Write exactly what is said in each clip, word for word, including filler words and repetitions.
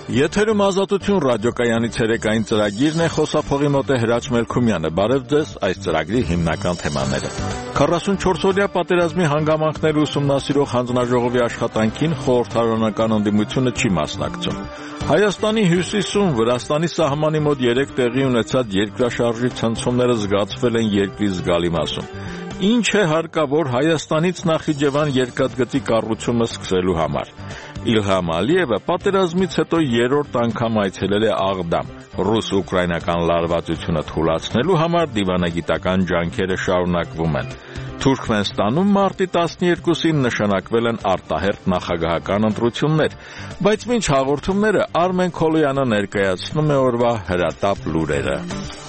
Եթերում Ազատություն ռադիոկայանի ցերեկային ծրագիրն է, խոսափողի մոտ է Հրաչ Մելքումյանը։ Բարև ձեզ, այս ծրագրի հիմնական թեմաները։ քառասունչորսօրյա պատերազմի հանգամանքները ուսումնասիրող հանձնաժողովի աշխատանքին խորհրդարանական ընդդիմությունը չի մասնակցում։ Հայաստանի հյուսիսում Վրաստանի սահմանի մոտ երեք տեղի ունեցած երկրաշարժի ցնցումները զգացվել են երկրի զգալի մասում։ Ինչ է հարկավոր Հայաստանից Նախիջևան երկաթգծի կառուցումը սկսելու համար։ Իլհամ Ալիևը պատերազմից հետո երրորդ անգամ այցելել է Աղդամ։ Ռուս-ուկրաինական լարվածությունը թուլացնելու համար դիվանագիտական ջանքերը շարունակվում են։ Թուրքմենստանում մարտի տասներկուսին նշանակվել են արտահերթ նախագահական ընտրություններ, բայց մինչ հաղորդումները Արմեն Քոլոյանը ներկայացնում է օրվա հրատապ լուրերը։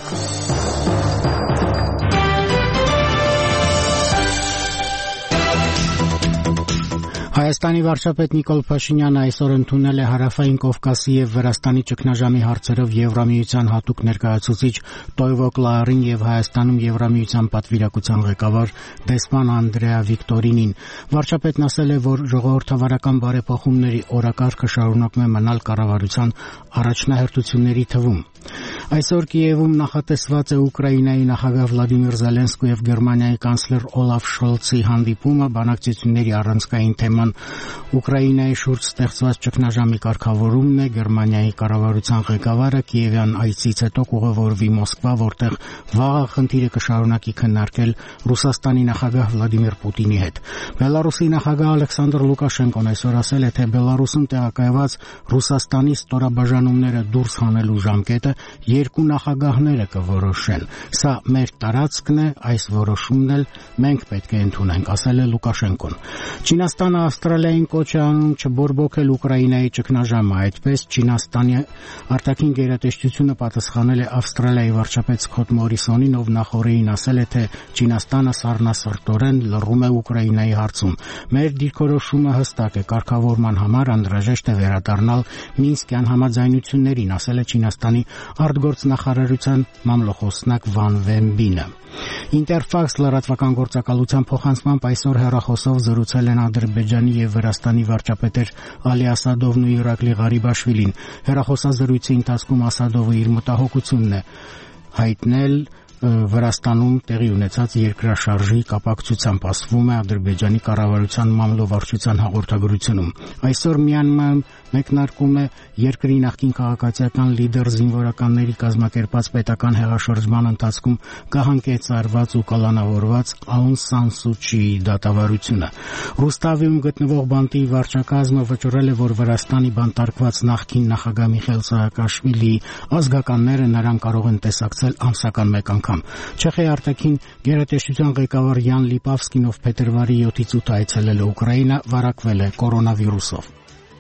Հայաստանի վարչապետ Նիկոլ Փաշինյանը այսօր ընդունել է Հարավային Կովկասի եւ Վրաստանի ճգնաժամի հարցերով Եվրամիության հատուկ ներկայացուցիչ Տոյվո Կլարին եւ Հայաստանում Եվրամիության պատվիրակության ղեկավար դեսպան Անդրեա Վիկտորինին։ Վարչապետն ասել է, որ ժողովրդավարական բարեփոխումների օրակարգը շարունակում է մնալ կառավարության առաջնահերթությունների թվում։ Այսօր Կիևում նախատեսված է Ուկրաինայի նախագահ Վլադիմիր Զելենսկու եւ Գերմանիայի կանցլեր Օլաֆ Շոլցի հանդիպումը։ Բանակցությունների առանցքային թեման Ուկրաինայի շուրջ ստեղծված ճգնաժամի կարգավորումն է։ Գերմանիայի կառավարության ղեկավարը Կիևյան այցից հետո կուղևորվի Մոսկվա, որտեղ վաղը խնդիրը կշարունակի քննարկել Ռուսաստանի նախագահ Վլադիմիր Պուտինի հետ։ Բելարուսի նախագահ Ալեքսանդր Լուկաշենկոն այսօր ասել է, թե Բելարուսում տեղակայված Ռուսաստանի ստորաբաժանումները դուրս հանելու ժամկետը երկու նախագահները կորոշեն։ Սա մեր տարածքն է, այս որոշումն էլ մենք պետք է ընդունենք, ասել է Լուկաշենկոն։ Չինաստանը Ավստրալիային կոչ է անում չբորբոքել Ուկրաինայի ճգնաժամը, այդպես Չինաստանի արտաքին գերատեսչությունը պատասխանել է Ավստրալիայի վարչապետ Սքոթ Մորիսոնին, ով նախորդին ասել է, թե Չինաստանը սառնասրտորեն լռում է Ուկրաինայի հարցում։ Մեր դիրքորոշումը հստակ է, կարգավորման համար անհրաժեշտ է վերադառնալ Մինսկյան համաձայնություններին, ասել է Չինաստանի արտգործնախարարության մամլոխոսնակ Վան Վենբինը։ Ինտերֆաքս լրատվական գործակալության փոխանցմամբ այսօր հեռախոսով զրուցել են Ադրբեջանի եւ Վրաստանի վարչապետեր Ալի Ասադովն ու Իրակլի Ղարիբաշվիլին։ Հեռախոսազրույցի ընթացքում Ասադովը իր մտահոգությունն է հայտնել Վրաստանում տեղի ունեցած երկրաշարժի կապակցությամբ, ասվում է Ադրբեջանի կառավարության մամլովարչության հաղորդագրությունում։ Այսօր Մյանմարում մեկնարկում է երկրի նախկին քաղաքացիական լիդեր զինվորականների կազմակերպած պետական հեղաշրջման ընթացքում գահանկեցարված ու կալանավորված Աուն Սան Սու Չիի դատավարությունը։ Ռուստավիում գտնվող բանտի վարչակազմը վճռել է, որ Վրաստանի բանտարկված նախկին նախագահ Միխայիլ Սահակաշվիլիի ազգականները նրան կարող են տեսակցել ամսական մեկ անգամ։ Չեխիայի արտաքին գերատեսչության ղեկավար Յան Լիպավսկին, ով փետրվարի յոթից ութ այցելել է Ուկրաինա, վարակվել է կորոնավիրուսով։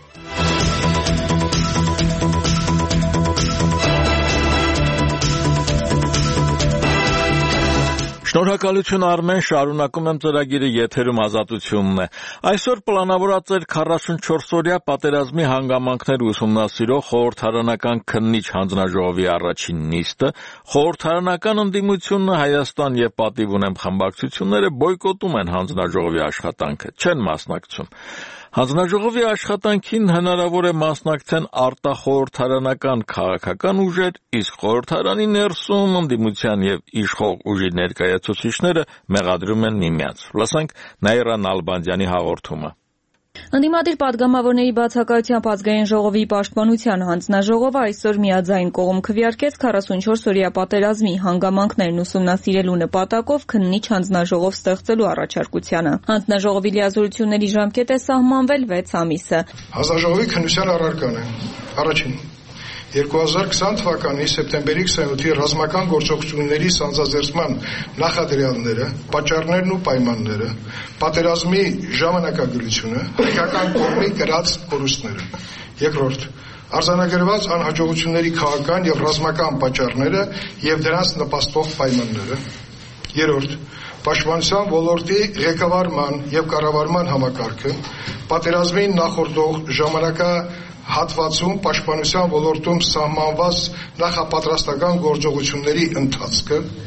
Շնորհակալություն Արմեն, շարունակում եմ ծրագիրը, եթերում Ազատությունն է։ Այսօր պլանավորած էր քառասունչորսօրյա պատերազմի հանգամանքներ ուսումնասիրող խորհրդարանական քննիչ հանձնաժողովի առաջին նիստը։ Խորհրդարանական ընդդիմությունը, Հայաստան եւ Պատիվ ունեմ խմբակցությունները բոյկոտում են հանձնաժողովի աշխատանքը, չեն մասնակցում։ Հանձնաժողովի աշխատանքին հնարավոր է մասնակցեն արտախորհրդարանական քաղաքական ուժեր, իսկ խորհրդարանի ներսում ընդդիմության եւ իշխող ուժի ներկայացուցիչները մեղադրում են միմյանց։ Լսենք Նաիրա Նալբանդյանի հաղորդումը։ Ընդդիմադիր պատգամավորների բացակայությամբ Ազգային ժողովի պաշտպանության հանձնաժողովը այսօր միաձայն կողմ քվեարկեց քառասունչորսօրյա պատերազմի հանգամանքներն ուսումնասիրելու նպատակով քննիչ հանձնաժողով ստեղծելու առաջարկությանը։ Հանձնաժողովի լիազորությունների ժամկետ է սահմանվել վեց ամիսը։ Հանձնաժողովի քննության առարկան է. Առաջին երկու հազար քսան թվականի սեպտեմբերի քսանութի ռազմական գործողությունների սանձազերծման նախադրյալները, պատճառներն ու պայմանները, պատերազմի ժամանակագրությունը, հայկական կողմի կրած կորուստները։ Երկրորդ, արձանագրված անհաջողությունների քաղաքական եւ ռազմական պատճառները եւ դրանց նպաստող պայմանները։ Երրորդ, պաշտպանության ոլորտի ղեկավարման եւ կառավարման համակարգը, պատերազմին նախորդող ժամանակա հատվածում պաշտպանության ոլորտում սահմանված նախապատրաստական գործողությունների ընթացքը։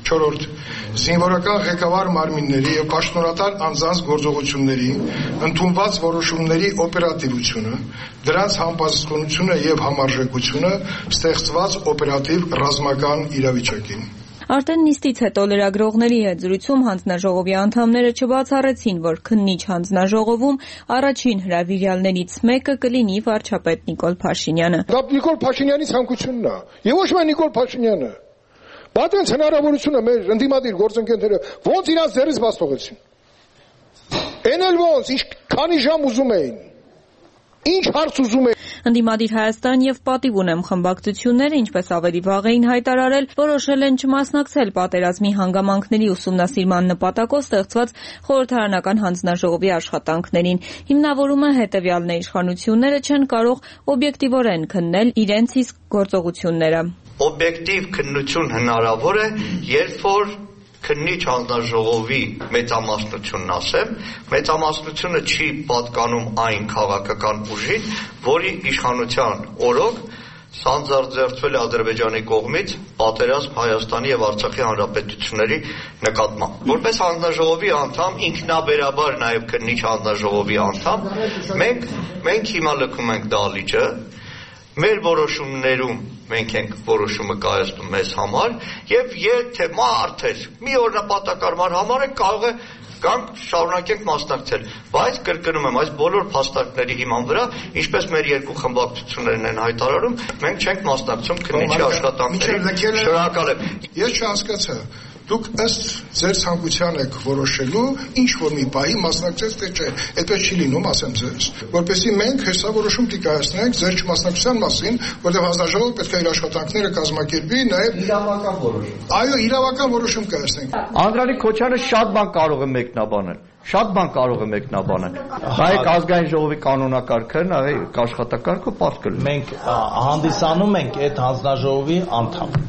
Չորրորդ. Զինվորական ղեկավար մարմինների եւ պաշտոնատար անձանց գործողությունների ընդունված որոշումների օպերատիվությունը, դրանց համապատասխանությունը եւ համարժեքությունը ստեղծված օպերատիվ ռազմական իրավիճակին։ Արդեն նիստից հետո լրագրողների հետ զրույցում հանձնաժողովի անդամները չբացառեցին, որ քննիչ հանձնաժողովում առաջին հրավիրյալներից մեկը կլինի վարչապետ Նիկոլ Փաշինյանը։ Դա Նիկոլ Փաշինյանի ցանկությունն է, եւ ոչ միայն Նիկոլ Փաշինյանը։ Բայց հնարավորությունը մեր ընդդիմադիր գործընկերները ոնց իրաց ձեռից բաց թողեցին։ Էն էլ ոնց, ինչքանի ժամ ուզում էին։ Ինչ հարց ուզում էին։ Ընդդիմադիր Հայաստան եւ Պատիվ ունեմ խմբակցությունները, ինչպես ավելի վաղ էին հայտարարել, որոշել են չմասնակցել պատերազմի հանգամանքների ուսումնասիրման նպատակով ստեղծված խորհրդարանական հանձնաժողովի աշխատանքներին։ Հիմնավորումը հետեւյալն է՝ իշխանությունները չեն կարող օբյեկտիվորեն քննել իրենց իսկ գործողությունները։ Օբյեկտիվ քննություն հնարավոր է, երբ որ քննիչ հանձնաժողովի մեծամասնությունն ասեմ, մեծամասնությունը չի պատկանում այն քաղաքական ուժին, որի իշխանության օրոք սանձարձերծվել է Ադրբեջանի կողմից պատերազմ Հայաստանի եւ Արցախի հանրապետությունների նկատմամբ։ Որպես հանձնաժողովի անդամ, ինքնաբերաբար նաեւ քննիչ հանձնաժողովի անդամ, մենք մենք հիմա լքում ենք դահլիճը, մեր որոշումներում մենք ենք որոշումը կայացնում մեզ համար եւ եթե մարդ մի օր նպատակարար համար է կարող է Կամ շարունակենք մասնակցել, բայց կրկնում եմ, այս բոլոր փաստարկների հիման վրա, ինչպես մեր երկու խմբակցություններն են հայտարարում, մենք չենք մասնակցում քննիչի աշխատանքներին։ Շնորհակալ եմ։ Ես չհասկացա, դուք ըստ ձեր ցանկության եք որոշելու, ինչ որ մի բայի մասնակցես թե չէ, այդպես չի լինում, ասեմ ձեզ, որպեսզի մենք հեսա որոշում տիկայացնենք ձեր չմասնակցության մասին, որտեղ հանձնաժողովը պետք է իր աշխատանքները կազմակերպի, նաև իրավական որոշում։ Այո, իրավական որոշում կայացնենք։ Անդրանիկ Քոչյանը շատ բան կարող է մեկնաբանել։ Շատ բան կարող է մեկնաբանել։ Հայք ազգային ժողովի կանոնակարգը, նայեք աշխատակարգը պարզ կլինի։ Մենք հանդիսանում ենք այդ հանձնաժողովի անդամ,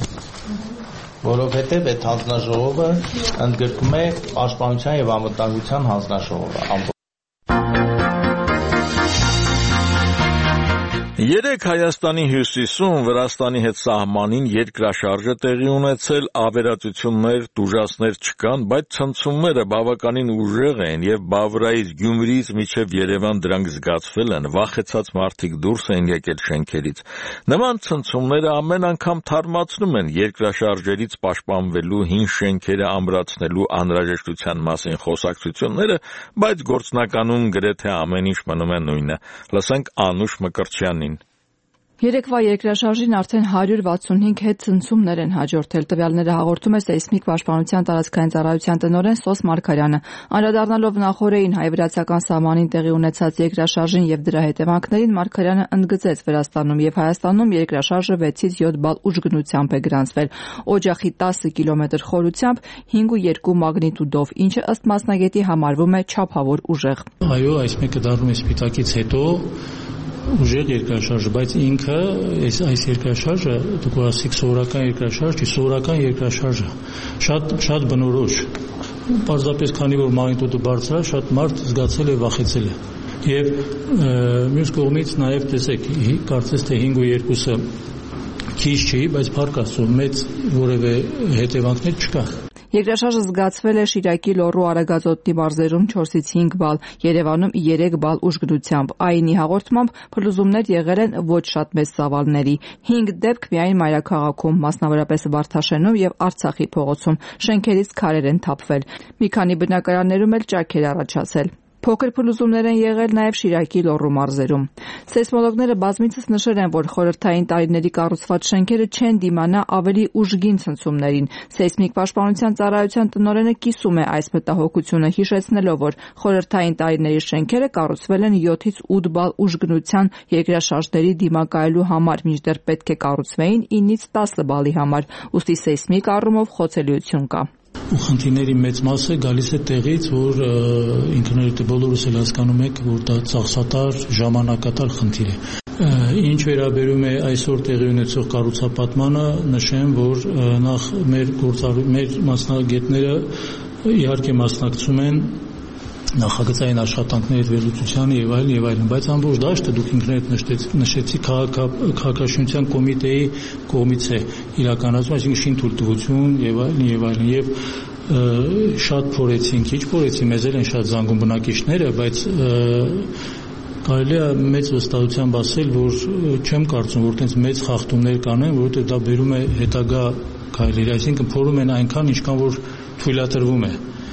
որովհետև այդ հանձնաժողովը ընդգրկում է Պաշտպանության եւ Անվտանգության հանձնաժողովը։ Երեք Հայաստանի հյուսիսում Վրաստանի հետ սահմանին երկրաշարժ է տեղի ունեցել, ավերածություններ, տուժածներ չկան, բայց ցնցումները բավականին ուժեղ են եւ Բավրայից, Գյումրիից մինչեւ Երևան դրանք զգացվել են, վախեցած մարդիկ դուրս են եկել շենքերից։ Նման ցնցումները ամեն անգամ թարմացնում են երկրաշարժերից պաշտպանվելու, հին շենքերը ամրացնելու անհրաժեշտության մասին խոսակցությունները, բայց գործնականում գրեթե ամեն ինչ մնում է նույնը։ Լսենք Անուշ Մկրտչյանին։ Երեկվա երկրաշարժին արդեն հարյուր վաթսունհինգ հետ ցնցումներ են հաջորդել, տվյալները հաղորդում է Սեյսմիկ պաշտպանության տարածքային ծառայության տնօրեն Սոս Մարգարյանը։ Անդրադառնալով նախորդին հայ-վրացական սահմանին տեղի ունեցած երկրաշարժին եւ դրա հետևանքներին, Մարգարյանը ընդգծեց Վրաստանում եւ Հայաստանում երկրաշարժը վեցից յոթ բալ ուժգնությամբ է գրանցվել, օջախի տասը կիլոմետր խորությամբ, հինգ ու երկու մագնիտուդով, ինչը ըստ մասնագետի համարվում է չափավոր ուժեղ։ Այո, այս մեկը դառնում է Սպիտակից հետո ուժեղ երկրաշարժ, բայց ինքը այս այս երկրաշարժը դուք ասիք սովորական երկրաշարժ, չի սովորական երկրաշարժը, շատ շատ բնորոշ։ Պարզապես քանի որ մագնիտուդը բարձր է, շատ մարդ զգացել է, վախեցել է։ Եվ մյուս կողմից նաև տեսեք, կարծես թե հինգ ու երկուսը քիչ չի, բայց փառք Աստծո, մեծ որևէ հետևանքներ չկա։ Երկրաշարժը զգացվել է Շիրակի Լոռու Արագածոտնի մարզերում չորսից հինգ բալ, Երևանում երեք բալ ուժգնությամբ։ ԱԻՆ-ի հաղորդմամբ փլուզումներ եղել են ոչ շատ մեծ ծավալների։ հինգ դեպք միայն մայրաքաղաքում, մասնավորապես Վարդաշենում եւ Արցախի փողոցում, շենքերից քարեր են թափվել։ Մի քանի բնակարաններում էլ ճաքեր առաջացել։ Փոքր փլուզումներ են եղել նաև Շիրակի Լոռու մարզերում։ Սեյսմոլոգները բազմիցս նշել են, որ խորհրդային տարիների կառուցված շենքերը չեն դիմանա ավելի ուժգին ցնցումներին։ Սեյսմիկ պաշտպանության ծառայության տնօրենը կիսում է այս մտահոգությունը, հիշեցնելով, որ խորհրդային տարիների շենքերը կառուցվել են յոթից ութ բալ ուժգնության երկրաշարժների դիմակայելու համար, մինչդեռ պետք է կառուցվեին ինից տասը բալի համար, ուստի սեյսմիկ առումով խոցելիություն կա։ Ու խնդիրների մեծ մասը գալիս է տեղից, որ ինքներդ բոլորս էլ հասկանում եք, որ դա ծախսատար, ժամանակատար խնդիր է։ Ինչ վերաբերում է այսօր տեղի ունեցող կառուցապատմանը, նշեմ, որ նախ մեր գործառույթ մեր մասնագետները իհարկե մասնակցում են նախագծային աշխատանքների հետ վերլուծությանը եւ այլն եւ այլն, բայց ամբողջ դաշտը դուք ինքներդ նշեցիք քաղաքաշինության կոմիտեի կողմից է իրականացվում, այսինքն շինթույլտվություն եւ այլն եւ այլն եւ շատ փորեցին, քիչ փորեցին, մեզ էլ են շատ զանգում բնակիչները, բայց կարելի է մեծ վստահությամբ ասել, որ չեմ կարծում, որ տենց մեծ խախտումներ կանեն, որովհետեւ դա բերում է հետագա քայլեր, այսինքն փորում են այնքան, ինչքան որ թույլատրվում է։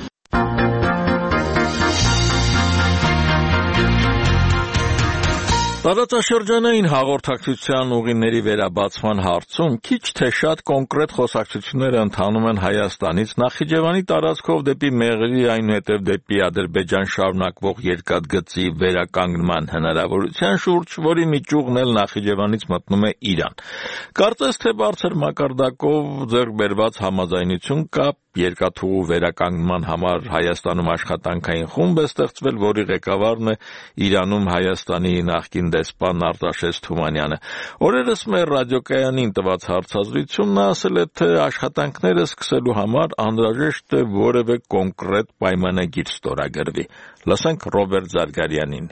Տարածաշրջանային հաղորդակցության ուղիների վերաբացման հարցում քիչ թե շատ կոնկրետ խոսակցություններ ընթանում են Հայաստանից Նախիջևանի տարածքով դեպի Մեղրի, այնուհետև դեպի Ադրբեջան շարունակվող երկաթգծի վերականգնման հնարավորության շուրջ, որի միջուղն էլ Նախիջևանից մտնում է Իրան։ Կարծես թե բարձր մակարդակով ձեռք բերված համաձայնություն կա երկաթուղու վերականգնման համար Հայաստանում աշխատանքային խումբ է ստեղծվել, որի ղեկավարն է Իրանում Հայաստանի նախկին դեսպան Արտաշես Թումանյանը։ Օրերս մեր ռադիոկայանին տված հարցազրույցում նա ասել է, թե աշխատանքները սկսելու համար անհրաժեշտ է որևէ կոնկրետ պայմանագիր ստորագրվի։ Լսենք Ռոբերտ Զարգարյանին։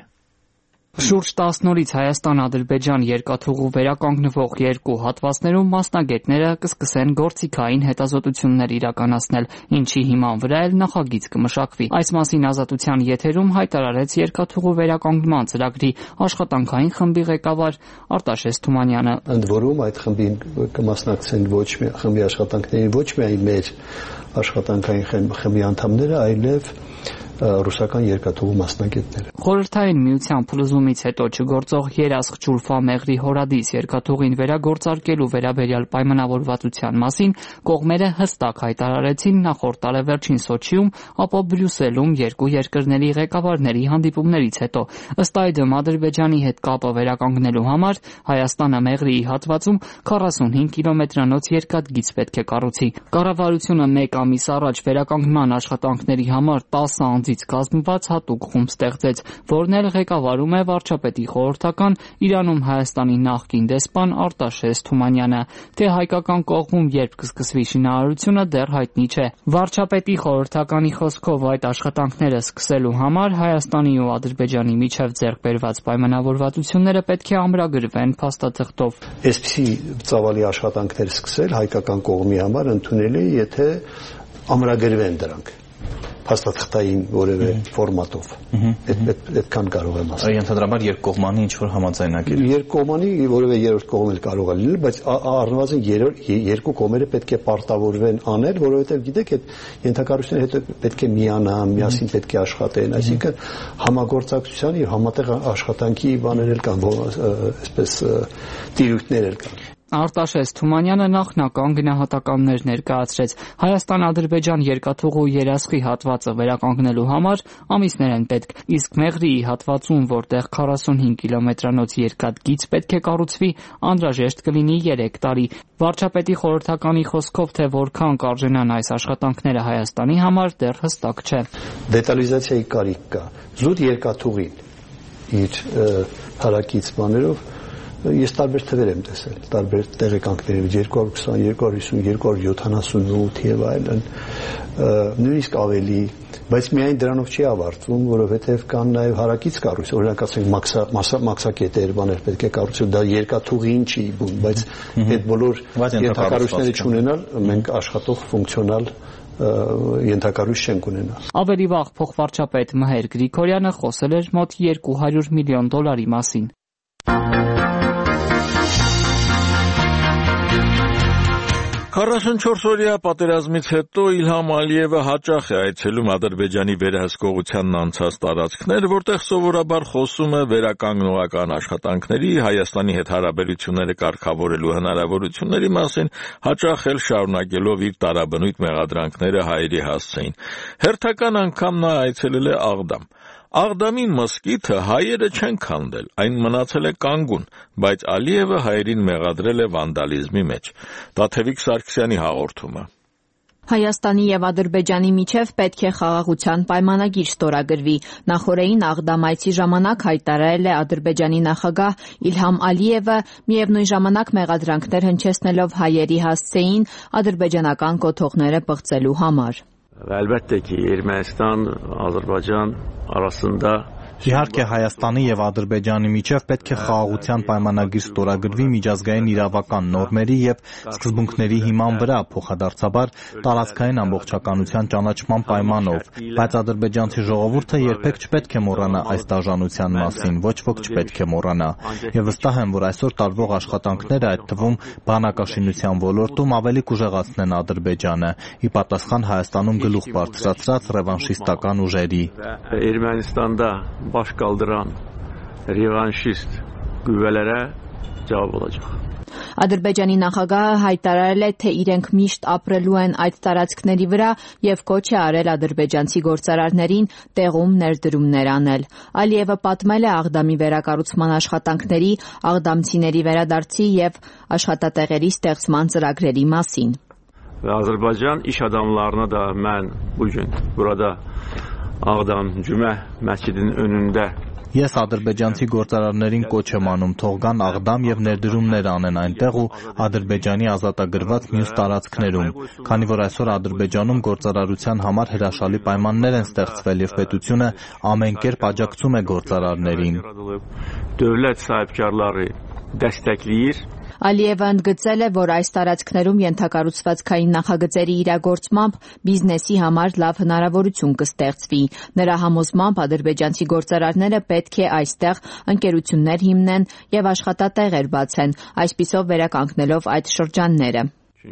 Շուրջ տասն օրից Հայաստան-Ադրբեջան երկաթուղու վերականգնվող երկու հատվածներում մասնագետները կսկսեն գործիքային հետազոտություններ իրականացնել, ինչի հիման վրա էլ նախագիծ կմշակվի։ Այս մասին Ազատության եթերում հայտարարեց երկաթուղու վերականգնման ծրագրի աշխատանքային խմբի ղեկավար Արտաշես Թումանյանը։ Ընդ որում այդ խմբին կմասնակցեն ոչ մի խմբի աշխատանքներին ոչ միայն մեր աշխատանքային խմբի անդամները, այլև ռուսական երկաթուղու մասնագետները։ Խորհրդային միության փլուզումից հետո չգործող երասխ Ջուլֆա-Մեղրի հորադիս երկաթուղին վերագործարկելու վերաբերյալ պայմանավորվածության մասին կողմերը հստակ հայտարարեցին նախորդ տարեվերջին Սոչիում, ապա Բրյուսելում երկու երկրների ղեկավարների հանդիպումներից հետո։ Ըստ այդմ Ադրբեջանի հետ կապը վերականգնելու համար Հայաստանը Մեղրիի հատվածում քառասունհինգ կիլոմետրանոց երկաթգիծ պետք է կառուցի։ Կառավարությունը մեկ ամիս առաջ վերականգնման աշխատանքների համար տասը անձ կազմված հատուկ խումբ ստեղծեց, որն էլ ղեկավարում է վարչապետի խորհրդական Իրանում Հայաստանի նախկին դեսպան Արտաշես Թումանյանը։ Թե հայկական կողմում երբ կսկսվի շինարարությունը դեռ հայտնի չէ։ Վարչապետի խորհրդականի խոսքով այդ աշխատանքները սկսելու համար Հայաստանի ու Ադրբեջանի միջև ձեռք բերված պայմանավորվածությունները պետք է ամրագրվեն փաստաթղթով։ Այսպիսի ծավալի աշխատանքներ սկսել հայկական կողմի համար ընդունել է, եթե ամրագրվեն դրանք փաստաթղթային որևէ ֆորմատով։ Այդքան կարող եմ ասել։ Ենթադրաբար երկկողմանի ինչ-որ համաձայնագիր։ Երկկողմանի որևէ երրորդ կողմ էլ կարող է լինել, բայց առնվազն երկու կողմերը պետք է պարտավորվեն անել, որովհետև գիտեք, այդ ենթակառույցները հետո պետք է միանան, միասին պետք է աշխատեն, այսինքն համագործակցության եւ համատեղ աշխատանքի բաներ էլ կան, այսպես տիրույթներ էլ կան։ Արտաշես Թումանյանը նախնական գնահատականներ ներկայացրեց։ Հայաստան-Ադրբեջան երկաթուղու երասխի հատվածը վերականգնելու համար ամիսներ են պետք, իսկ Մեղրիի հատվածում, որտեղ քառասունհինգ կիլոմետրանոց երկաթգիծ պետք է կառուցվի, անհրաժեշտ կլինի երեք տարի։ Վարչապետի խորհրդականի խոսքով, թե որքան կարժենան այս աշխատանքները Հայաստանի համար, դեռ հստակ չէ։ Դետալիզացիայի կարիք կա։ Զուտ երկաթուղին իր հարակից բաներով ես տարբեր թվեր եմ տեսել, տարբեր տեղեկանքների երկու հարյուր քսան, երկու հարյուր հիսուն, երկու հարյուր յոթանասունութ եւ այլն, նույնիսկ ավելի, բայց միայն դրանով չի ավարտվում, որովհետեւ կան նաեւ հարակից կառույց, օրինակ ասենք մաքսակետեր, բաներ պետք է կառուցել, դա երկաթուղին չի բուն, բայց այդ բոլոր ենթակառույցները չունենալ, մենք աշխատող ֆունկցիոնալ ենթակառույց չենք ունենա։ Ավելի վաղ փոխվարչապետ Մհեր Գրիգորյանը խոսել էր մոտ երկու հարյուր միլիոն դոլարի մասին։ քառասունչորսօրյա պատերազմից հետո Իլհամ Ալիևը հաճախ է այցելում Ադրբեջանի վերահսկողությանն անցած տարածքներ, որտեղ սովորաբար խոսում է վերականգնողական աշխատանքների, Հայաստանի հետ հարաբերությունները կարգավորելու հնարավորությունների մասին, հաճախ էլ շարունակելով իր տարաբնույթ մեղադրանքները հայերի հասցեին։ Հերթական անգամ նա այցելել է Աղդամ։ Աղդամի մզկիթը հայերը չեն քանդել, այն մնացել է կանգուն, բայց Ալիևը հայերին մեղադրել է վանդալիզմի մեջ։ Տաթևիկ Սարգսյանի հաղորդումը։ Հայաստանի եւ Ադրբեջանի միջև պետք է խաղաղության պայմանագիր ստորագրվի։ Նախորդին Աղդամ այցի ժամանակ հայտարարել է Ադրբեջանի նախագահ Իլհամ Ալիևը, միևնույն ժամանակ մեղադրանքներ հնչեցնելով հայերի հասցեին ադրբեջանական կոթողները պղծելու համար։ Əlbəttə ki, Ermənistan, Azərbaycan arasında Իհարկե Հայաստանի եւ Ադրբեջանի միջև պետք է խաղաղության պայմանագիր ստորագրվի միջազգային իրավական նորմերի եւ սկզբունքների հիման վրա, փոխադարձաբար տարածքային ամբողջականության ճանաչման պայմանով, բայց ադրբեջանցի ժողովուրդը երբեք չպետք է մոռանա այս դաժանության մասին, ոչ ոք չպետք է մոռանա։ Եվ վստահ եմ, որ այսօր տարվող աշխատանքները, այդ թվում բանակաշինության ոլորտում, ավելի կուժեղացնեն Ադրբեջանը, ի պատասխան Հայաստանում գլուխ բարձրացրած ռևանշիստական ուժերի։ Ermənistanda baş qaldıran revanşist qüvvələrə cavab olacaq։ Ադրբեջանի նախագահը հայտարարել է, թե իրենք միշտ ապրելու են այդ տարածքների վրա եւ կոչ է արել ադրբեջանցի գործարարներին տեղում ներդրումներ անել։ Ալիևը պատմել է Աղդամի վերակառուցման աշխատանքների, աղդամցիների վերադարձի եւ աշխատատեղերի ստեղծման ծրագրերի մասին։ Və Azərbaycan iş adamlarına da mən bugün burada Ağdam Cümə məscidinin önündə Ես ադրբեջանցի գործարարներին կոչ եմ անում թող գան Աղդամ եւ ներդրումներ անեն այնտեղ ու Ադրբեջանի ազատագրված մյուս տարածքներում, քանի որ այսօր Ադրբեջանում գործարարության համար հրաշալի պայմաններ են ստեղծվել եւ պետությունը ամեն կերպ աջակցում է գործարարներին։ Dövlət sahibkarları dəstəkləyir Ալիևը ընդգծել է, որ այս տարածքներում ենթակառուցվածքային նախագծերի իրագործմամբ բիզնեսի համար լավ հնարավորություն կստեղծվի։ Նրա համոզմամբ ադրբեջանցի գործարարները պետք է այստեղ ընկերություններ հիմնեն եւ աշխատատեղեր բացեն, այսպիսով վերականգնելով այդ շրջանները։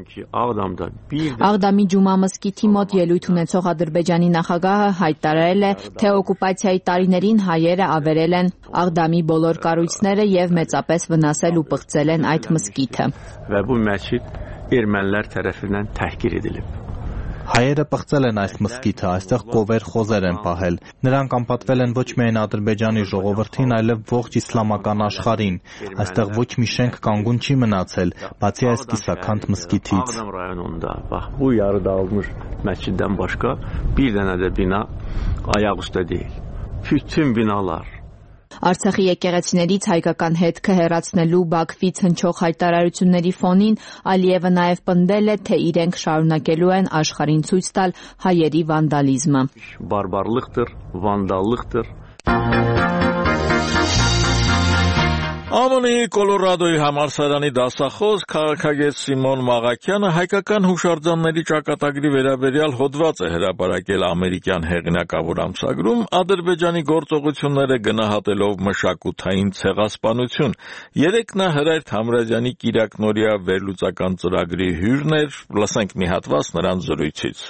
Աղդամի Ջումա մզկիթի մոտ ելույթ ունեցող Ադրբեջանի նախագահը հայտարարել է, թե օկուպացիայի տարիներին հայերը ավերել են Աղդամի բոլոր կառույցները եւ մեծապես վնասել ու պղծել են այդ մզկիթը։ Və bu məscid ermənilər tərəfindən təhqir edilib։ Հայերը պղծել են այս մզկիթը, այստեղ կովեր խոզեր են պահել։ Նրանք անպատվել են ոչ միայն Ադրբեջանի ժողովրդին, այլև ողջ իսլամական աշխարհին։ Այստեղ ոչ մի շենք կանգուն չի մնացել, bացի այս կիսաքանդ մզկիթից։ Ağdam rayonunda bax bu yarı dağılmış məsciddən başqa bir dənə də bina ayaq üstə deyil. Bütün binalar Արցախի եկեղեցիներից հայկական հետքը հեռացնելու Բաքվից հնչող հայտարարությունների ֆոնին Ալիևը նաև պնդել է, թե իրենք շարունակելու են աշխարհին ցույց տալ հայերի վանդալիզմը։ Բարբարlıqdır, vandallıqdır։ ԱՄՆ-ի Կոլորադոյի համալսարանի դասախոս քաղաքագետ Սիմոն Մաղաքյանը հայկական հուշարձանների ճակատագրի վերաբերյալ հոդված է հրապարակել ամերիկյան հեղինակավոր ամսագրում, Ադրբեջանի գործողությունները գնահատելով մշակութային ցեղասպանություն։ Երեկ նա Հրայր Թամրազյանի կիրակնօրյա վերլուծական ծրագրի հյուրն էր, լսենք մի հատված նրան զրույցից։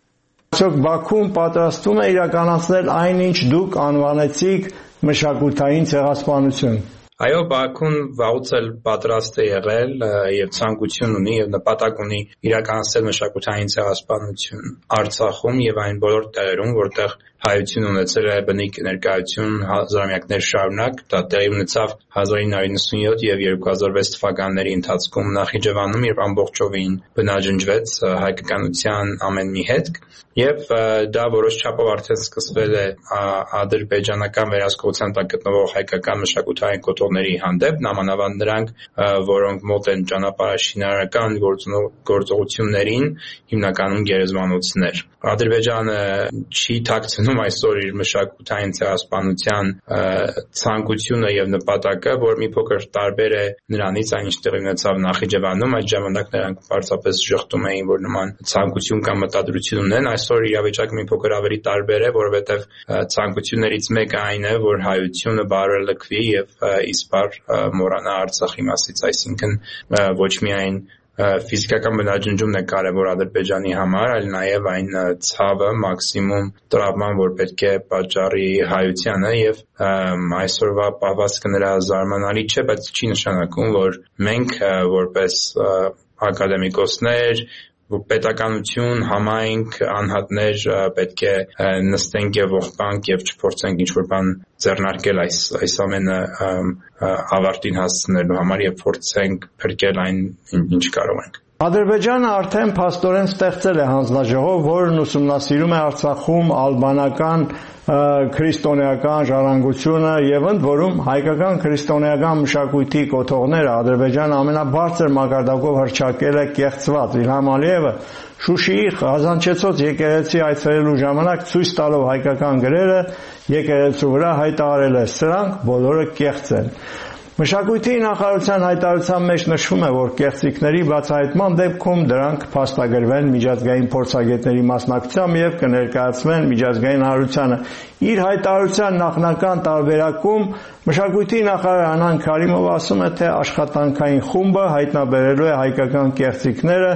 Այսօր Բաքուն պատրաստում է իրականացնել այնինչ դուք անվանեցիք մշակութային ցեղասպանություն։ Այո, Բաքուն վաղուց էլ պատրաստ է եղել եւ ցանկություն ունի եւ նպատակ ունի իրականացնել մշակութային ցեղասպանություն Արցախում եւ այն բոլոր տեղերում, որտեղ հայություն ունեցել է բնիկ ներկայություն հազարամյակներ շարունակ, դա տեղի ունեցավ հազար ինը հարյուր նվսանյոթ եւ երկու հազար վեց թվականների ընթացքում Նախիջևանում, երբ ամբողջովին բնաջնջվեց հայկականության ամեն մի հետք, եւ դա որոշ չափով արդեն սկսվել է ադրբեջանական վերահսկողության տակ գտնվող հայկական մշակութային կոթողների հանդեպ, նամանավանդ նրանք, որոնք մոտ են ճանապարհաշինարարական գործողություններին, հիմնականում գերեզմանոցներ։ Ադրբեջանը չի թաքցնում այսօր իր մշակութային ցեղասպանության ցանկությունը եւ նպատակը, որ մի փոքր տարբեր է նրանից, այն ինչ տեղի ունեցավ Նախիջևանում, այդ ժամանակ նրանք պարզապես շղթում էին, որ նման ցանկություն կամ մտադրություն ունեն, այսօր իրավիճակը մի փոքր ավելի տարբեր է, որովհետեւ ցանկություններից մեկը այն է, որ հայությունը բարելքվի եւ իսպար մոռանա Արցախի մասից, այսինքն ոչ միայն ֆիզիկական բնաջնջումն է կարևոր Ադրբեջանի համար, այլ նաև այն ցավը, մաքսիմում տրավման, որ պետք է պատճառի հայությանը եւ այսօրվա պահվածքը նրա զարմանալի չէ, բայց չի նշանակում, որ մենք որպես ակադեմիկոսներ պետականություն, համայնք, անհատներ պետք է նստենք եւ ողբանք եւ չփորձենք ինչ-որ բան ձեռնարկել այս այս ամենը ավարտին հասցնելու համար եւ փորձենք փրկել այն ինչ կարող ենք։ Ադրբեջանը արդեն փաստորեն ստեղծել է հանձնաժողով, որն ուսումնասիրում է Արցախում ալբանական քրիստոնեական ժառանգությունը եւ ընդ որում հայկական քրիստոնեական մշակույթի կոթողները Ադրբեջանը ամենաբարձր մակարդակով հռչակել է կեղծված։ Իլհամ Ալիևը Շուշիի Ղազանչեցոց եկեղեցի այցելելու ժամանակ ցույց տալով հայկական գրերը եկեղեցու վրա հայտարարել է. սրանք բոլորը կեղծ են։ Մշակույթի նախարարության հայտարարության մեջ նշվում է, որ կեղծիքների բացահայտման դեպքում դրանք փաստագրվեն միջազգային փորձագետների մասնակցությամբ եւ կներկայացվեն միջազգային հանրությանը։ Իր հայտարարության նախնական տարբերակում մշակույթի նախարար Անան Քարիմովը ասում է, թե աշխատանքային խումբը հայտնաբերելու է հայկական կեղծիքները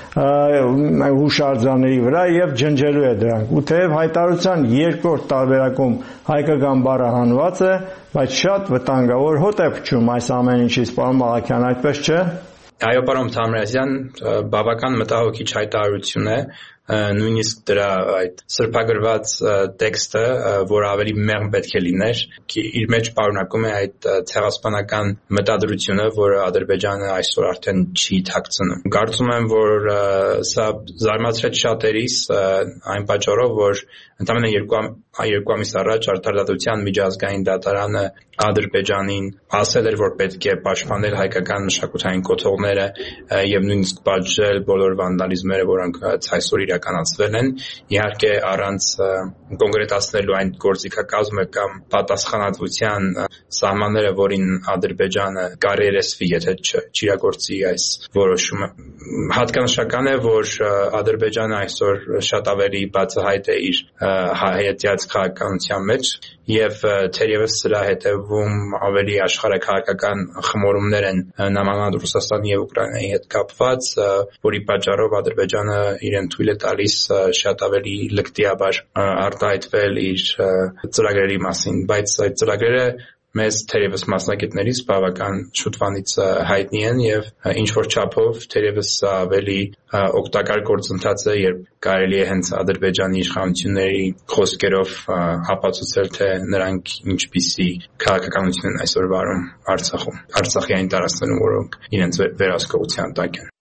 հուշարձանների վրա եւ ջնջելու է դրանք։ Ու թեև հայտարարության երկրորդ տարբերակում հայկական բառը հանված է, բայց շատ վտանգավոր հոտ է փչում այս ամեն ինչից, պարոն Մաղաքյան, այդպես չէ։ Այո, պարոն Թամրազյան, բավական մտահոգիչ հայտարարություն է, նույնիսկ դրա այդ սրբագրված տեքստը, որ ավելի մեղմ պետք է լիներ, իր մեջ պարունակում է այդ ցեղասպանական մտադրությունը, որը Ադրբեջանը այսօր արդեն չի թաքցնում։ Կարծում եմ, որ սա զարմացրեց շատերիս այն պատճառով, որ ընդամենը երկու ամիս առաջ Արդարադատության միջազգային դատարանը Ադրբեջանին ասել էր, որ պետք է պաշտպանել հայկական մշակութային կոթողները եւ նույնիսկ պատժել բոլոր վանդալիզմները, որոնք այսօր իրականացվել են, իհարկե առանց կոնկրետացնելու այն գործիքակազմը կամ պատասխանատվության սահմանները, որին Ադրբեջանը կարիերեսվի, եթե չիրագործի այս որոշումը։ Հատկանշական է, որ Ադրբեջանը այսօր շատ ավելի բացահայտ է իր հայեցյաց քաղաքականության մեջ եւ թերևս սրա հետևում ավելի աշխարհաքաղաքական խմորումներ են նամանավանդ Ռուսաստանի եւ Ուկրաինայի հետ կապված, որի պատճառով Ադրբեջանը իրեն թույլ է տալիս շատ ավելի լկտիաբար արտահայտվել իր ծրագրերի մասին, բայց այդ ծրագրերը մեզ թերևս մասնագետներից բավական շուտվանից հայտնի են եւ ինչ որ չափով թերևս ավելի օգտակար գործընթաց է, երբ կարելի է հենց Ադրբեջանի իշխանությունների խոսքերով ապացուցել, թե նրանք ինչպիսի քաղաքականություն են այսօր վարում Արցախում, Արցախի այն տարածքներում, որոնք իրենց վերահսկողության տակ են։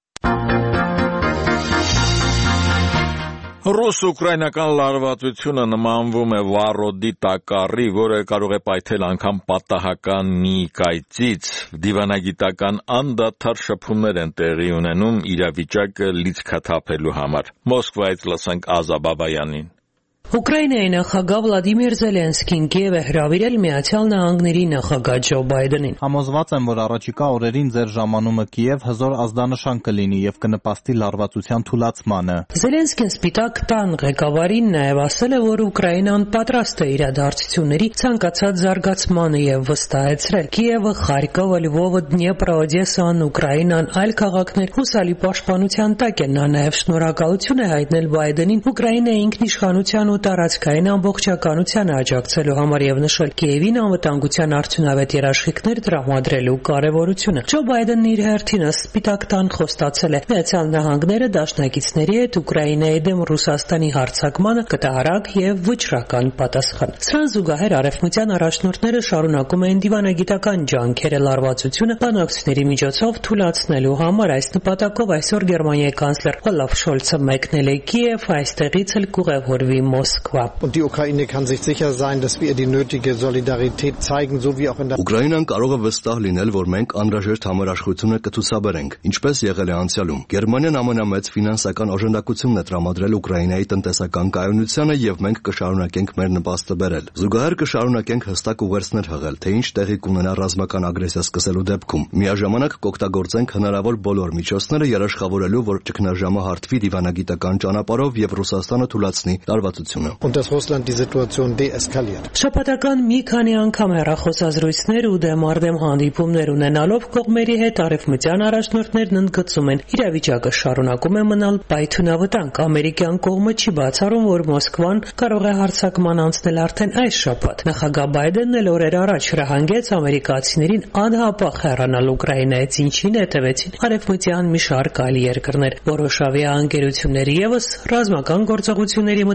Ռուս-ուկրաինական լարվածությունը նմանվում է վառոդի տակառի, որը կարող է պայթել անգամ պատահական մի կայծից։ Դիվանագիտական անդադար շփումներ են տեղի ունենում իրավիճակը լիցքաթափելու համար։ Մոսկվայից լսենք Ազա Բաբայանին։ Ուկրաինայի նախագահ Վլադիմիր Զելենսկին Կիև է հրավիրել Միացյալ Նահանգների նախագահ Ջո Բայդենին։ Համոզված եմ, որ առաջիկա օրերին ձեր ժամանումը Կիև հզոր ազդանշան կլինի եւ կնպաստի լարվածության թուլացմանը։ Զելենսկին Սպիտակ տան ղեկավարին նաեւ ասել է, որ Ուկրաինան պատրաստ է իրադարձությունների ցանկացած զարգացմանը եւ վստահեցրել. Կիևը, Խարկովը, Լьвովը, Դնեպրը, Օդեսան, Ուկրաինան, այլ քաղաքներ հուսալի պաշտպանության տակ են։ Նա նաեւ շնորհակալություն է հայտնել Բայդենին Ուկրաինայի ինքնիշխանության ու տարածքային ամբողջականությանը աջակցելու համար եւ նշել Կիևին անվտանգության արդյունավետ երաշխիքներ տրամադրելու կարեւորությունը։ Ջո Բայդենն իր հերթին Սպիտակ տան խոստացել է Միացյալ Նահանգները դաշնակիցների հետ Ուկրաինայի դեմ Ռուսաստանի հարձակմանը կտա արագ եւ վճռական պատասխան։ Սրան զուգահեռ արևմտյան առաջնորդները շարունակում են դիվանագիտական ջանքերը լարվածությունը բանակցությունների միջոցով թույլատնելու համար։ Այս նպատակով այսօր Գերմանիայի կանցլեր Օլաֆ Շոլցը մեկնել է Կիև, այստեղից էլ կուղևորվի Moskva. Und die Ukraine kann sich sicher sein, dass wir die nötige Solidarität zeigen, so wie auch in der Ուկրաինան կարող է վստահ լինել, որ մենք անհրաժեշտ համերաշխությունը կցուցաբերենք, ինչպես եղել է անցյալում։ Գերմանիան ամենամեծ ֆինանսական օժանդակությունն է տրամադրել Ուկրաինայի տնտեսական կայունությանը եւ մենք կշարունակենք մեր նպաստը բերել։ Զուգահեռ կշարունակենք հստակ ուղերձներ հղել, թե ինչ տեղի կունենա ռազմական ագրեսիա սկսելու դեպքում։ Միաժամանակ կօգտագործենք հնարավոր բոլոր միջոցները երաշխավորելու, որ ճգնաժամը հարթվի դիվանագիտական ճանապարհով եւ Ռուսաստանը թույլատնի լարվածությունը։ Und dass Russland die Situation deeskaliert. Շաբաթական մի քանի անգամ հեռախոսազրույցներ ու դեմարդեմ հանդիպումներ ունենալով կողմերի հետ արևմտյան առաջնորդներն ընդգծում են իրավիճակը շարունակում է մնալ պայթունավտանգ։ Ամերիկյան կողմը չի բացառում, որ Մոսկվան կարող է հարձակման անցնել արդեն այս շաբաթ։ Նախագահ Բայդենն էլ օրեր առաջ հրահանգեց ամերիկացիներին անհապաղ հեռանալ Ուկրաինայից, ինչին հետևեցին արևմտյան մի շարք այլ երկրներ։ Որոշ ավիաընկերություններ եւս ռազմական գործողությունների մտավախությամբ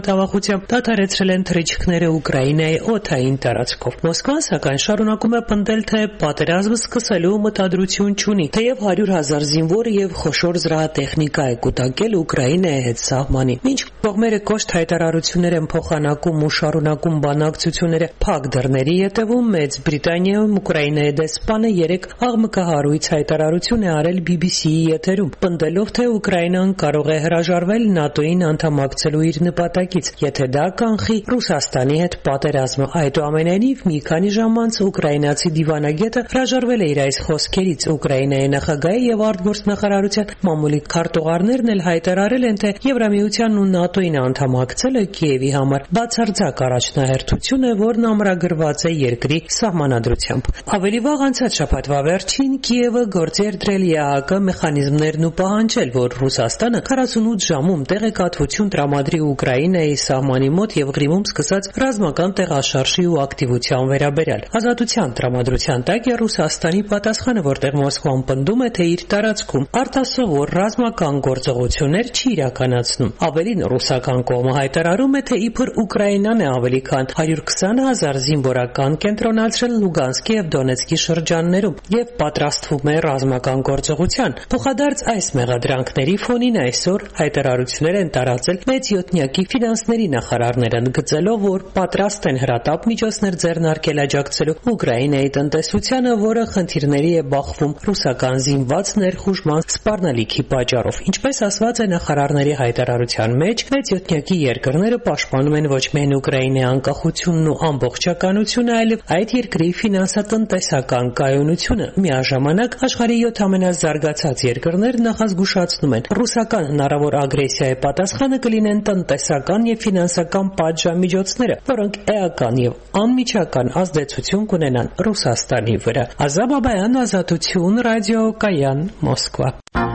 ուղղությամբ դադարեցրել են թռիչքները Ուկրաինայի օդային տարածքով։ Մոսկվան սակայն շարունակում է պնդել, թե պատերազմը սկսելու մտադրություն չունի, թեև հարյուր հազար զինվոր եւ խոշոր զրահատեխնիկա է կուտակել Ուկրաինայի հետ սահմանի։ Մինչ կողմերը կոշտ հայտարարություններ են փոխանակում ու շարունակում բանակցությունները փակ դռների ետևում, Մեծ Բրիտանիայում Ուկրաինայի դեսպանը երեք աղմկահարույց հայտարարություն է արել բի բի սի-ի եթերում, պնդելով, թե Ուկրաինան կարող է հրաժարվել ՆԱՏՕ-ին անդամակցելու իր նպատակից, եթե դա կանխի Ռուսաստանի հետ պատերազմը։ Այդուամենայնիվ, մի քանի ժամ անց ուկրաինացի դիվանագետը հրաժարվել է իր այս խոսքերից։ Ուկրաինայի նախագահի եւ արտգործնախարարության մամուլի քարտուղարներն էլ հայտարարել են, թե Եվրամիությանն ու ՆԱՏՕ-ին անդամակցելը Կիևի համար բացարձակ առաջնահերթություն է, որն ամրագրված է երկրի սահմանադրությամբ։ Ավելի վաղ անցած շաբաթվա վերջին Կիևը գործի էր դրել է ա հա կը մեխանիզմներն ու պահանջել, որ Ռուսաստանը քառասունութ ժամում տեղեկատվություն տրամադրի Ուկրաինայի սահմանի մոտ եւ Ղրիմում սկսած ռազմական տեղաշարժի ու ակտիվության վերաբերյալ։ Ազատության տրամադրության տակ է Ռուսաստանի պատասխանը, որտեղ Մոսկվան պնդում է, թե իր տարածքում արտասովոր ռազմական գործողություններ չի իրականացնում։ Ավելին, ռուսական կողմը հայտարարում է, թե իբր Ուկրաինան է ավելի քան հարյուր քսան հազար զինվորական կենտրոնացրել Լուգանսկի եւ Դոնեցկի շրջաններում եւ պատրաստվում է ռազմական գործողության։ Փոխադարձ այս մեղադրանքների ֆոնին այսօր հայտարարություններ են տարածել մեծ յոթնյակի ֆինանսների նախարարները, ընդգծելով, որ պատրաստ են հրատապ միջոցներ ձեռնարկել աջակցելու Ուկրաինայի տնտեսությանը, որը խնդիրների է բախվում ռուսական զինված ներխուժման սպառնալիքի պատճառով։ Ինչպես ասված է նախարարների հայտարարության մեջ, մեծ յոթնյակի երկրները պաշտպանում են ոչ միայն Ուկրաինայի անկախությունն ու ամբողջականությունը, այլև այդ երկրի ֆինանսատնտեսական կայունությունը։ Միաժամանակ աշխարհի յոթ ամենազարգացած երկրները նախազգուշացնում են, ռուսական հնարավոր ագրեսիայի պատասխանը կլինեն տնտեսական եւ ֆինանսական պատժամիջոցները, որոնք էական եւ անմիջական ազդեցություն կունենան Ռուսաստանի վրա։ Ազատ Բաբայան, Ազատություն, Ռադիո Կայան, Մոսկվա։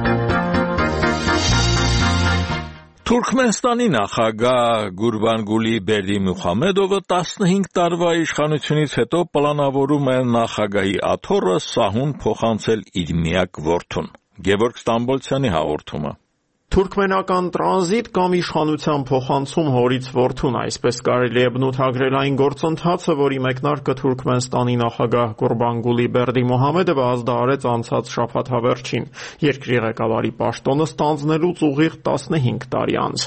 Թուրքմենստանի նախագահ Գուրբանգուլի Բերդիմուխամեդովը տասնհինգ տարվա իշխանությունից հետո պլանավորում է նախագահի աթոռը սահուն փոխանցել իր միակ որդուն։ Գևորգ Ստամբոլցյանի հաղորդումը։ Թուրքմենական տրանզիտ կամ իշխանության փոխանցում հորից որդուն, այսպես կարելի է բնութագրել այն գործընթացը, որի մեկնարկը Թուրքմենստանի նախագահ Գուրբանգուլի Բերդիմուխամեդովը ազդարարեց անցած շաբաթվա վերջին, երկրի ղեկավարի պաշտոնը ստանձնելուց ուղիղ տասնհինգ տարի անց։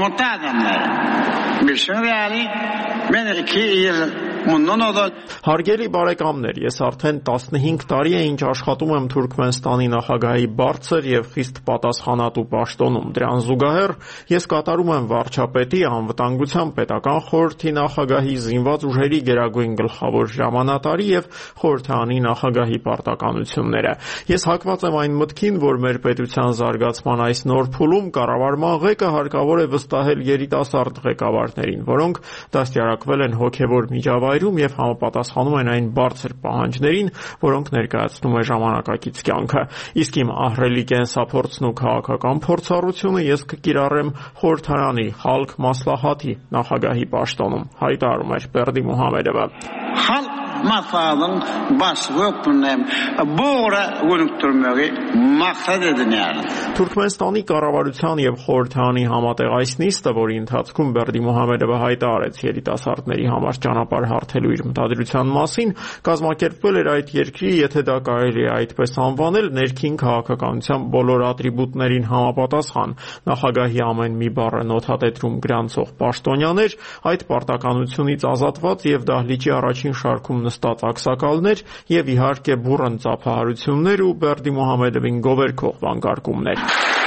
Հարգելի բարեկամներ, ես արդեն տասնհինգ տարի է ինչ աշխատում եմ Թուրքմենստանի նախագահի բարձր եւ խիստ պատասխանատու պաշտոնում։ Դրան զուգահեռ ես կատարում եմ վարչապետի, անվտանգության պետական խորհրդի նախագահի, զինված ուժերի գերագույն գլխավոր հրամանատարի եւ խորհրդարանի նախագահի պարտականությունները։ Ես հակված եմ այն մտքին, որ մեր պետության զարգացման այս նոր փուլում կառավարման ղեկը հարկավոր է վստահել երիտասարդ ղեկավարներին, որոնք դաստիարակվել են հոգեվոր միջավայրում եւ համապատասխանում են այն բարձր պահանջներին, որոնք ներկայացնում է ժամանակակից կյանքը։ Իսկ իմ ահռելի կենսափորձն ու քաղաքական փորձառությունը ես կկիրառեմ խորհրդարանի Խալկ Մասլահաթի նախագահի պաշտոնում, հայտարարում էր Բերդիմուխամեդովը։ Masalın başlıqının boğra գույնտրմյուրի մaqsad edin yani. Թուրքմենստանի կառավարության եւ խորհրդարանի համատեղ այս նիստը, որի ընթացքում Բերդիմուխամեդովը հայտարարեց երիտասարդների համար ճանապարհ հարթելու իր մտադրության մասին, կազմակերպվել էր այդ երկրի, եթե դա կարելի է այդպես անվանել, ներքին քաղաքականության բոլոր ատրիբուտներին համապատասխան, նախագահի ամեն մի բառը նոթատետրում գրանցող պաշտոնյաներ, այդ պարտականությունից ազատված եւ դահլիճի առաջին շարքում նստած ակսակալներ եւ իհարկե բուռն ծափահարություններ ու Բերդիմուխամեդովին գովերքող վանկարկումներ։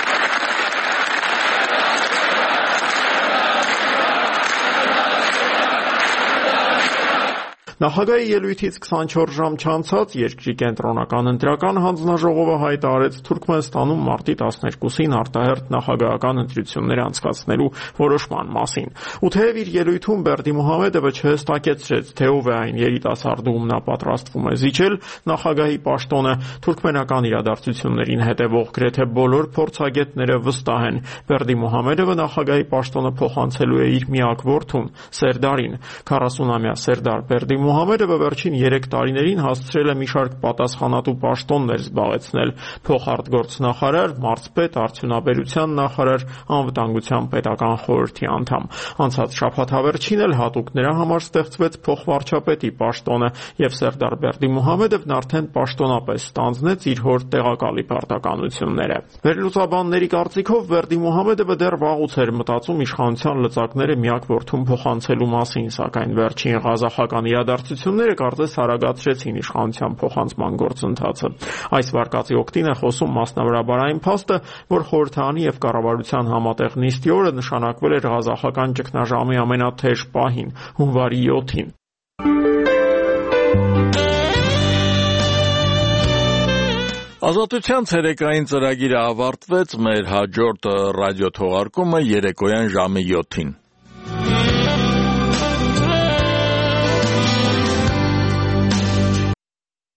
Նախագահի ելույթից քսանչորս ժամ չանցած երկրի կենտրոնական ընտրական հանձնաժողովը հայտարարեց Թուրքմենստանում մարտի տասներկուսին արտահերթ նախագահական ընտրություններ անցկացնելու որոշման մասին։ Ու թեև իր ելույթում Բերդիմուխամեդովը չհստակեցրեց, թե ով է այն երիտասարդը, ում նա պատրաստվում է զիջել նախագահի պաշտոնը, թուրքմենական իրադարձություններին հետևող գրեթե բոլոր փորձագետները վստահ են, Բերդիմուխամեդովը նախագահի պաշտոնը փոխանցելու է իր միակ որդուն՝ Սերդարին։ քառասունամյա Սերդար Բերդիմուխամեդովը Մուհամեդովը վերջին երեք տարիներին հասցրել է մի շարք պատասխանատու պաշտոններ զբաղեցնել՝ փոխարտգործնախարար, մարզպետ, արդյունաբերության նախարար, անվտանգության պետական խորհրդի անդամ։ Անցած շաբաթ հավերչին էլ հատուկ նրա համար ստեղծվեց փոխվարչապետի պաշտոնը, եւ Սերդար Բերդիմուհամեդովն արդեն պաշտոնապես ստանձնեց իր հոր տեղակալի պարտականությունները։ Վերլուծաբանների կարծիքով Բերդիմուհամեդովը դեռ վաղուց էր մտածում իշխանության լծակները միակ որդուն փոխանցելու մասին, սակայն վերջին ղազախական իրադարձությունները կարծես արագացրեցին իշխանության փոխանցման գործընթացը։ Այս վարկածի օգտին է խոսում մասնավորաբար այն փաստը, որ խորհրդարանի եւ կառավարության համատեղ նիստի օրը նշանակվել էր ղազախական ճգնաժամի ամենաթեժ պահին՝ հունվարի յոթին։ Ազատության ցերեկային ծրագիրը ավարտվեց, մեր հաջորդ ռադիո թողարկումը երեկոյան ժամը յոթին։